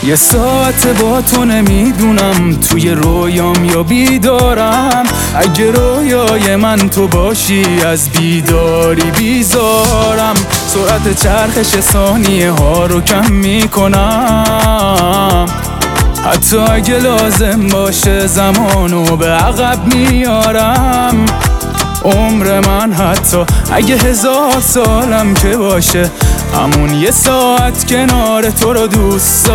یه ساعت با تو نمیدونم توی رویام یا بیدارم. اگه رویای من تو باشی از بیداری بیزارم. سرعت چرخش ثانیه ها رو کم میکنم، حتی اگه لازم باشه زمانو به عقب میارم. عمر من حتی اگه 1000 سالم که باشه همون یه ساعت کنار تو رو دوست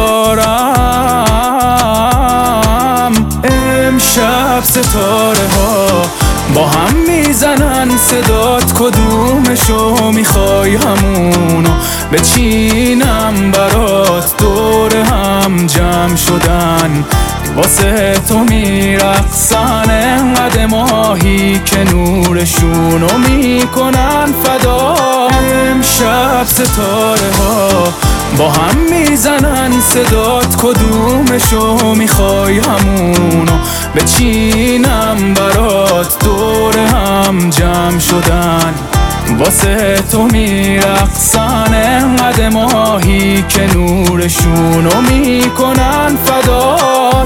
دارم. امشب ستاره ها با هم میزنن صدات، کدومشو میخوای همونو بچینم برات. دور هم جمع شدن واسه تو میرقصن، انقدر ماهی که نورشونو میکنن فدا. امشب ستاره ها با هم میزنن صدات، کدومشو میخوای همونو بچینم برات. دور هم جمع شدن واسه تو میرقصن، انقدر ماهی که نورشونو میکنن فدات.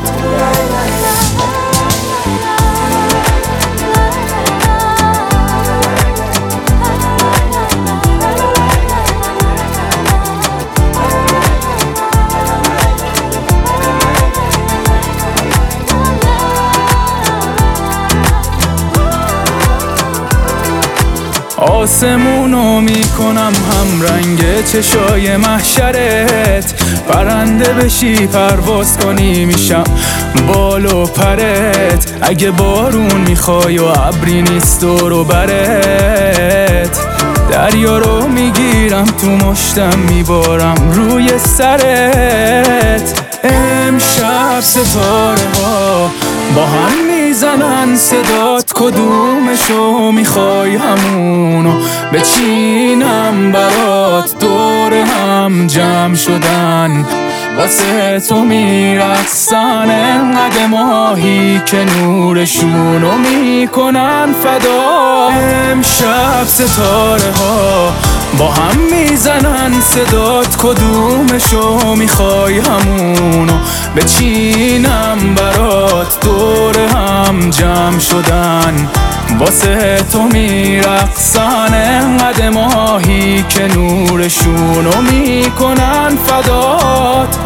آسمونو میکنم هم رنگ چشای محشرت، پرنده بشی پرواز کنی میشم بال و پرت. اگه بارون میخوای و ابری نیست رو برت، دریا رو میگیرم تو مشتم میبارم روی سرت. امشب ستاره ها با هم میزنن صدات، کدومشو میخوای همونو بچینم برات. دور هم جمع شدن واسه تو میرقصن، انقدر ماهی که نورشونو میکنن فدا. امشب ستاره ها با هم میزنن صدات، کدومشو میخوای همونو بچینم برات. دور هم جمع شدن واسه تو میرقصن، انقدر ماهی که نورشونو میکنن فدات.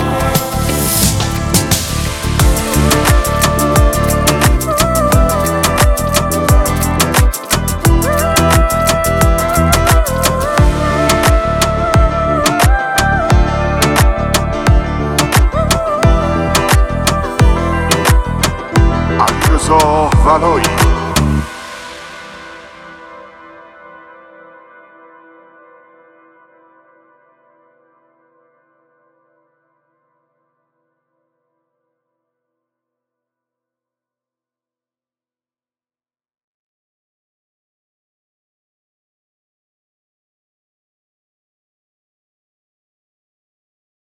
علیرضا ولایی